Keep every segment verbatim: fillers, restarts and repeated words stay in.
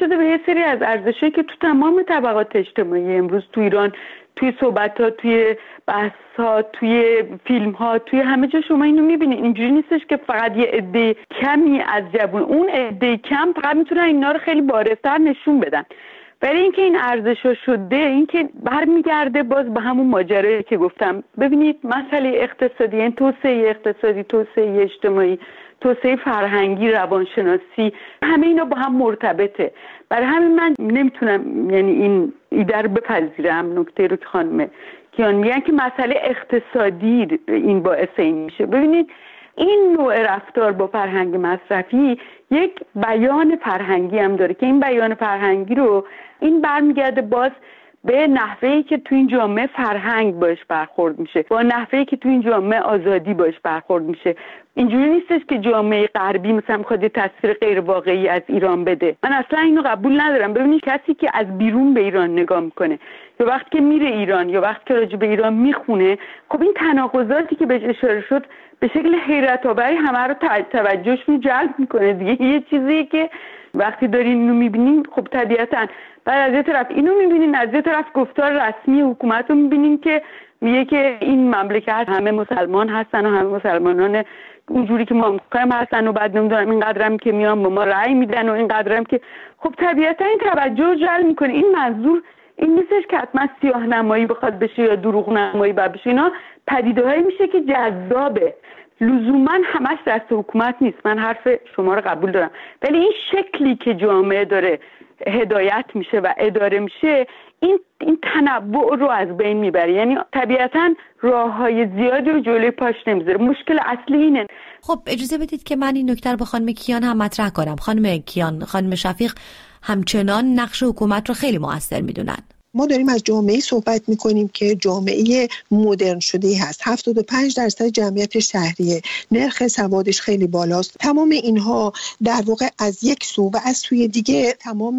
شده به یه سری از ارزشایی که تو تمام طبقات اجتماعی امروز تو ایران، توی صحبت‌ها، توی بحث‌ها، توی فیلم‌ها، توی همه جا شما اینو می‌بینید. اینجوری نیستش که فقط یه عده کمی از جوون، اون عده کم فقط میتونن اینا رو خیلی بارزتر نشون بدن. ولی اینکه این ارزش‌ها شده، اینکه برمیگرده باز به همون ماجرایی که گفتم. ببینید مسئله اقتصادی، این توسعه اقتصادی، توسعه اجتماعی، توسعه فرهنگی، روانشناسی، همه اینا با هم مرتبطه. برای همین من نمیتونم یعنی این ایده رو بپذیرم، نکته رو که خانم کیان میگن که مسئله اقتصادی این باعث این میشه. ببینید این نوع رفتار با فرهنگ مصرفی یک بیان فرهنگی هم داره که این بیان فرهنگی رو این برمیگرده باز به نحوهی که تو این جامعه فرهنگ باش برخورد میشه، با نحوهی که تو این جامعه آزادی باش برخورد میشه. اینجوری نیستش که جامعه غربی مثلا میخواد یه تصویر غیر واقعی از ایران بده. من اصلا اینو قبول ندارم. ببینید کسی که از بیرون به ایران نگاه میکنه یا وقتی که میره ایران یا وقتی که راجع به ایران میخونه، خب این تناقضاتی که بهش اشاره شد به شکل حیرت آوری همه رو توجهشون جلب میکنه دیگه. یه چیزی که وقتی دارین اینو میبینین، خب طبیعتاً بعد از یه طرف اینو میبینین، از یه طرف گفتار رسمی حکومت رو میبینین که میگه که این مملکت همه مسلمان هستن و همه مسلمانان اونجوری که ما میگیم هستن و بعد نمیدونم اینقدرم که میان با ما رأی میدن و اینقدرم که، خب طبیعتا این توجه جلب میکنه. این منظور این نیستش که حتما سیاه نمایی بخواد بشه یا دروغ نمایی بشه. اینا پدیده‌هایی میشه که جذابه، لزوما همش دست حکومت نیست. من حرف شما رو قبول دارم، ولی این شکلی که جامعه داره هدایت میشه و اداره میشه، این این تنوع رو از بین میبره. یعنی طبیعتاً راههای زیادی رو جلوی پاش نمیذاره. مشکل اصلی اینه. خب اجازه بدید که من این نکته رو با خانم کیان هم مطرح کنم. خانم کیان، خانم شفیق همچنان نقش حکومت رو خیلی مؤثر میدونن. ما داریم از جامعه صحبت میکنیم که جامعه مدرن شده هست. هفتاد و پنج درصد جمعیت شهریه، نرخ سوادش خیلی بالاست. تمام اینها در واقع از یک سو و از سوی دیگه تمام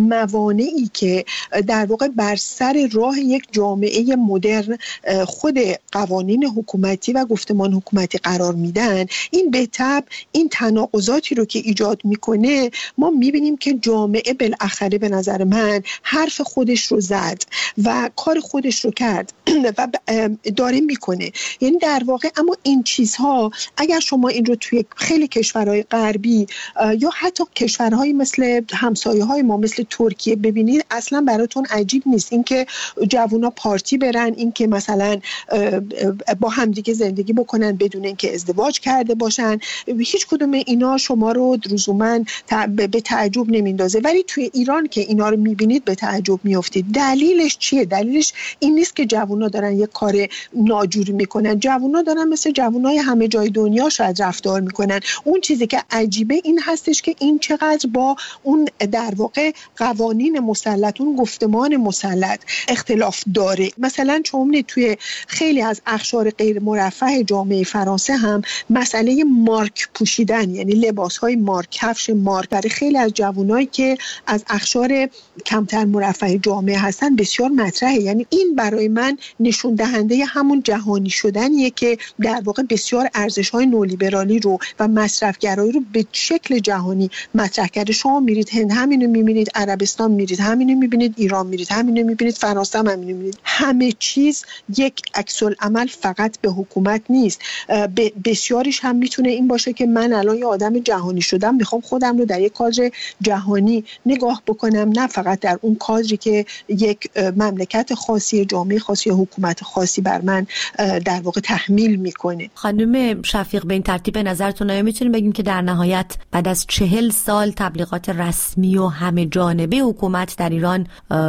موانعی که در واقع بر سر راه یک جامعه مدرن خود قوانین حکومتی و گفتمان حکومتی قرار میدن، این به تبع این تناقضاتی رو که ایجاد میکنه ما میبینیم که جامعه بالاخره به نظر من حرف خودش رو زد و کار خودش رو کرد و داره میکنه. یعنی در واقع اما این چیزها اگر شما این رو توی خیلی کشورهای غربی یا حتی کشورهای مثل همسایه‌های ما مثل ترکیه ببینید، اصلا براتون عجیب نیست اینکه جوونا پارتی برن، اینکه مثلا با همدیگه زندگی بکنن بدون اینکه ازدواج کرده باشن. هیچ کدوم اینا شما رو لزوما به تعجب نمیندازه، ولی توی ایران که اینا رو میبینید به تعجب میافتید. دلیلش چیه؟ دلیلش این نیست که جوونا دارن یک کار ناجوری میکنن. جوونا دارن مثل جوونای همه جای دنیا شاید رفتار میکنن. اون چیزی که عجیبه این هستش که این چقدر با اون در واقع قوانین مسلط، اون گفتمان مسلط اختلاف داره. مثلا چون توی خیلی از اقشار غیر مرفه جامعه فرانسه هم مسئله مارک پوشیدن، یعنی لباسهای مارک، کفش مارک، برای خیلی از جوونایی که از اقشار کمتر مرفه جامعه هستن بسیار مطرحه. یعنی این برای من نشون دهنده همون جهانی شدنیه که در واقع بسیار ارزش‌های نولیبرالی رو و مصرفگرایی رو به شکل جهانی مطرح کرده. شما میرید هند همینو میبینید، عربستان میرید همینو میبینید، ایران میرید همینو میبینید، فرانسه هم همینو میبینید. همه چیز یک عکس العمل فقط به حکومت نیست. بسیاریش هم میتونه این باشه که من الان یه آدم جهانی شدم، میخوام خودم رو در یک کادر جهانی نگاه بکنم، نه فقط در اون کادری که یک مملکت خاصی، جامعه خاصی یا حکومت خاصی بر من در واقع تحمیل میکنه. خانم شفیق، به این ترتیب به نظرتون آیا میتونیم بگیم که در نهایت بعد از چهل سال تبلیغات رسمی و همه جانبه حکومت در ایران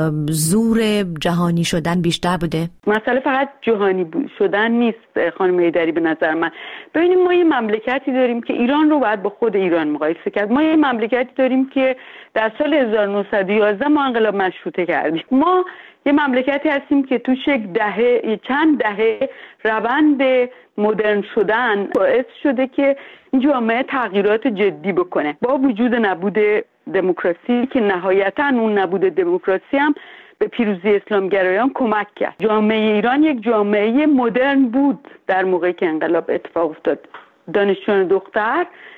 زور جهانی شدن بیشتر بوده؟ مسئله فقط جهانی شدن نیست خانم ایدری. به نظر من ببینیم ما یه مملکتی داریم که ایران رو باید با خود ایران مقایسه کرد. ما یه مملکتی داریم که در سال هزار و نهصد و یازده ما انقلاب مشروطه کردیم. ما یه مملکتی هستیم که تو یک دهه چند دهه روند مدرن شدن باعث شده که این جامعه تغییرات جدی بکنه. با وجود نبود دموکراسی که نهایتاً اون نبود دموکراسی هم به پیروزی اسلامگرایان کمک کرد. جامعه ایران یک جامعه مدرن بود در موقعی که انقلاب اتفاق افتاد. دانشجویان دختر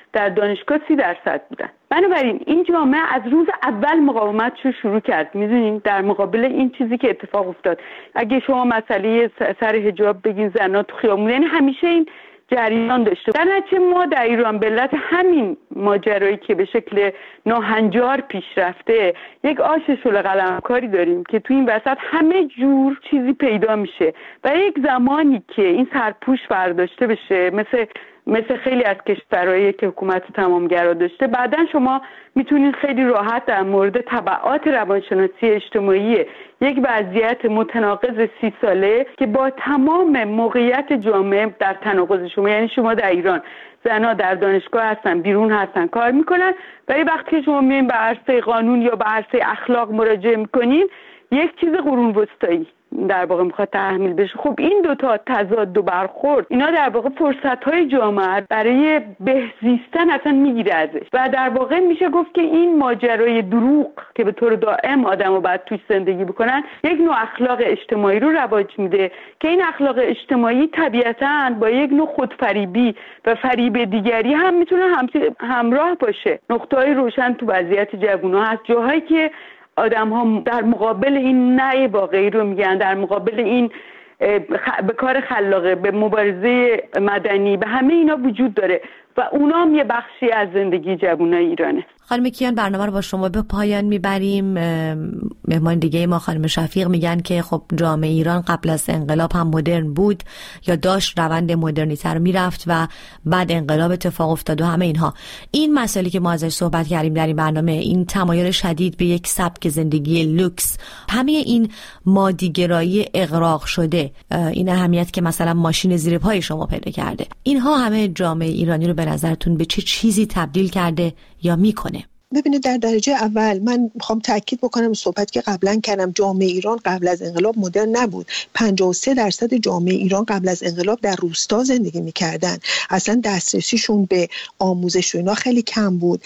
در دانشگاه سی درصد بودن. بنابراین این جامعه از روز اول مقاومتش رو شروع کرد. میدونین در مقابل این چیزی که اتفاق افتاد، اگه شما مسئله سر حجاب بگین زنا تو خیابون، یعنی همیشه این جریان داشته. در نتیجه ما در ایران به علت همین ماجرایی که به شکل ناهنجار پیش رفته یک آش شل قلمکاری داریم که تو این وسط همه جور چیزی پیدا میشه و یک زمانی که این سرپوش برداشته بشه، مثل مثل خیلی از کشورهایی که حکومت تمامگرا داشته، بعدن شما میتونید خیلی راحت در مورد تبعات روانشناسی اجتماعی یک وضعیت متناقض سی ساله که با تمام موقعیت جامعه در تناقض شما، یعنی شما در ایران زنها در دانشگاه هستن، بیرون هستن، کار میکنن، ولی وقتی که شما میایین به عرصه قانون یا به عرصه اخلاق مراجعه میکنین یک چیز قرون وسطایی در واقع میخواد تحمیل بشه. خب این دوتا تضاد و برخورد اینا در واقع فرصت‌های جامعه برای بهزیستن اصلا میگیره ازش و در واقع میشه گفت که این ماجرای دروغ که به طور دائم آدمو باید توش زندگی بکنن یک نوع اخلاق اجتماعی رو رواج میده که این اخلاق اجتماعی طبیعتاً با یک نوع خودفریبی و فریب دیگری هم میتونه هم همراه باشه. نقطه‌های روشن تو وضعیت جوونا هست، جاهایی که آدم ها در مقابل این نه واقعی رو میگن، در مقابل این به کار خلاقه، به مبارزه مدنی، به همه اینا وجود داره و اونا هم یه بخشی از زندگی جوانای ایرانه. خانم کیان، برنامه رو با شما به پایان میبریم. مهمان دیگه ما خانم شفیق میگن که خب جامعه ایران قبل از انقلاب هم مدرن بود یا داشت روند مدرنیته رو میرفت و بعد انقلاب اتفاق افتاد و همه اینها. این مسئله که ما ازش صحبت کردیم در این برنامه، این تمایل شدید به یک سبک زندگی لوکس، همه این مادیگرایی اغراق شده، این اهمیت که مثلا ماشین زیر پای شما پیدا کرده، اینها همه جامعه ایرانی رو به نظرتون به چه چیزی تبدیل کرده یا میکنه؟ ببینید، در درجه اول من میخوام تاکید بکنم صحبت که قبلا کردم، جامعه ایران قبل از انقلاب مدرن نبود. پنجاه و سه درصد جامعه ایران قبل از انقلاب در روستا زندگی میکردن، اصلا دسترسیشون به آموزش و اینا خیلی کم بود.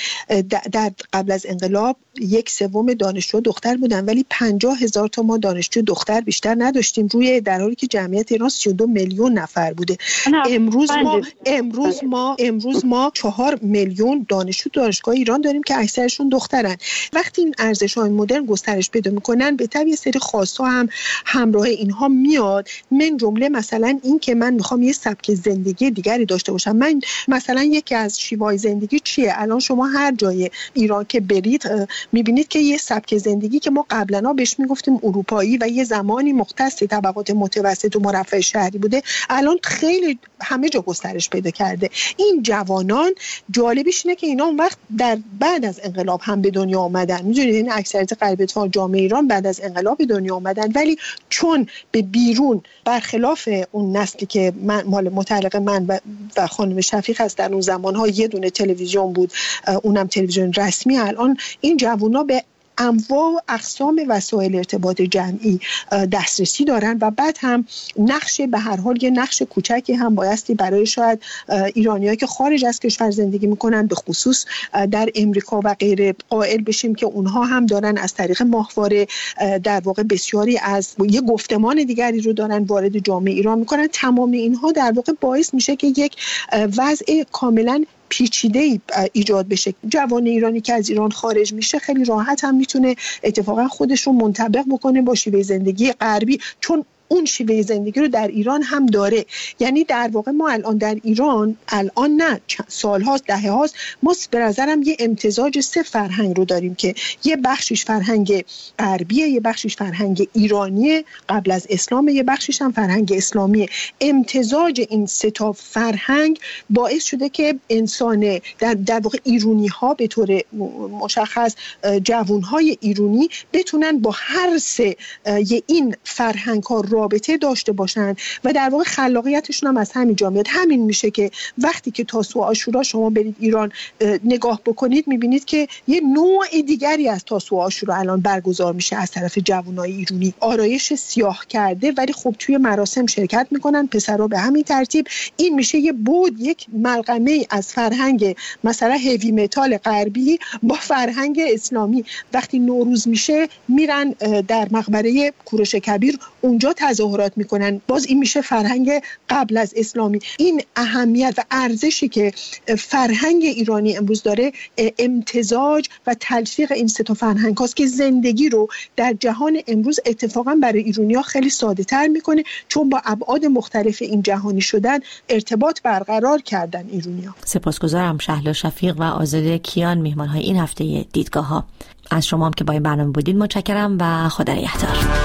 در قبل از انقلاب یک سوم دانشجو دختر بودن، ولی پنجاه هزار تا ما دانشجو دختر بیشتر نداشتیم، روی در حالی که جمعیت ایران سی و دو میلیون نفر بوده. امروز ما امروز ما امروز ما چهار میلیون دانشجو دانشگاه ایران داریم که اکثرشون دخترن. وقتی این ارزش‌های مدرن گسترش پیدا می‌کنن، به تبع یه سری خواست‌ها هم همراه اینها میاد، من جمله مثلا این که من می‌خوام یه سبک زندگی دیگری داشته باشم. من مثلا یکی از شیوه‌های زندگی چیه؟ الان شما هر جای ایران که برید می‌بینید که یه سبک زندگی که ما قبلا بهش میگفتیم اروپایی و یه زمانی مختص طبقات متوسط و مرفه شهری بوده، الان خیلی همه جا گسترش پیدا کرده. این جوانان جالبیش اینه که اینا اون وقت در بعد از انقلاب هم به دنیا آمدن. می‌دونید این اکثریت غربی‌ها جامعه ایران بعد از انقلاب به دنیا آمدن، ولی چون به بیرون برخلاف اون نسلی که من مال متعلق من و, و خانم شفیق هست، در اون زمان‌ها یه دونه تلویزیون بود، اونم تلویزیون رسمی. الان این جوونا به انواع و اقسام وسایل ارتباط جمعی دسترسی دارن و بعد هم نقش به هر حال یه نقش کوچکی هم بایستی برای شاید ایرانیایی که خارج از کشور زندگی میکنن، به خصوص در امریکا و غیره، قائل بشیم که اونها هم دارن از طریق ماهواره در واقع بسیاری از یه گفتمان دیگری رو دارن وارد جامعه ایران میکنن. تمام اینها در واقع باعث میشه که یک وضع کاملا پیچیده ایجاد بشه. جوان ایرانی که از ایران خارج میشه خیلی راحت هم میتونه اتفاقا خودش رو منطبق بکنه با شیوه زندگی غربی، چون اون شیوه زندگی رو در ایران هم داره. یعنی در واقع ما الان در ایران، الان نه سال هاست، دهه هاست، ما به نظرم یه امتزاج سه فرهنگ رو داریم که یه بخشش فرهنگ غربیه، یه بخشش فرهنگ ایرانیه قبل از اسلام، یه بخشش هم فرهنگ اسلامیه. امتزاج این سه تا فرهنگ باعث شده که انسان در, در واقع ایرانی ها به طور مشخص جوان های ایرانی بتونن با هر سه این فرهنگ ها رابطه داشته باشن و در واقع خلاقیتشون هم از همین جا میاد. همین میشه که وقتی که تاسوعا عاشورا شما برید ایران نگاه بکنید، میبینید که یه نوع دیگری از تاسوعا عاشورا الان برگزار میشه از طرف جوانای ایرانی، آرایش سیاه کرده ولی خب توی مراسم شرکت میکنن پسرا به همین ترتیب. این میشه یه بود، یک ملغمه از فرهنگ مثلا هیوی متال غربی با فرهنگ اسلامی. وقتی نوروز میشه میرن در مقبره کوروش کبیر اونجا تظاهرات میکنن. باز این میشه فرهنگ قبل از اسلامی. این اهمیت و ارزشی که فرهنگ ایرانی امروز داره امتزاج و تلفیق این سه تا فرهنگ هاست که زندگی رو در جهان امروز اتفاقا برای ایرانی‌ها خیلی ساده تر میکنه، چون با ابعاد مختلف این جهانی شدن ارتباط برقرار کردن ایرانی‌ها. سپاسگزارم شهلا شفیق و آزاده کیان، میهمان‌های این هفته دیدگاه‌ها. از شما هم که با این برنامه بودید متشکرم و خدا نگهدار.